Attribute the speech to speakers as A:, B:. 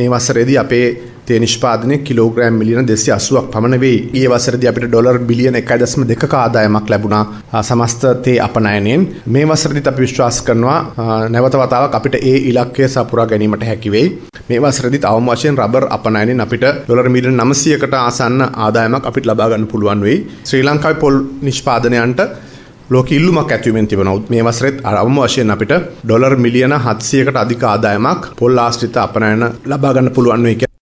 A: මේ වසරේදී අපේ තේ නිෂ්පාදනය කිලෝග්‍රෑම් මිලියන 280ක් පමණ වෙයි. ඊයේ වසරේදී අපිට ඩොලර් බිලියන 1.2ක ආදායමක් ලැබුණා සමස්ත තේ අපනයනයෙන්. මේ වසරේදීත් අපි විශ්වාස කරනවා නැවත වතාවක් අපිට ඒ ඉලක්කය සපුරා ගැනීමට හැකි වෙයි. මේ වසරේදීත් අවම වශයෙන් රබර් අපනයනයෙන් අපිට ඩොලර් මිලියන 900කට ආසන්න ආදායමක් අපිට ලබා ගන්න පුළුවන් වෙයි. ශ්‍රී ලංකාවේ පොල් නිෂ්පාදනයන්ට ලෝක ඉල්ලුමක් ඇතිවෙමින් තිබෙනවා. මේ වසරේත් අවම වශයෙන් අපිට ඩොලර් මිලියන 700කට අධික ආදායමක් පොල් ආශ්‍රිත අපනයන ලබා ගන්න පුළුවන් වෙයි.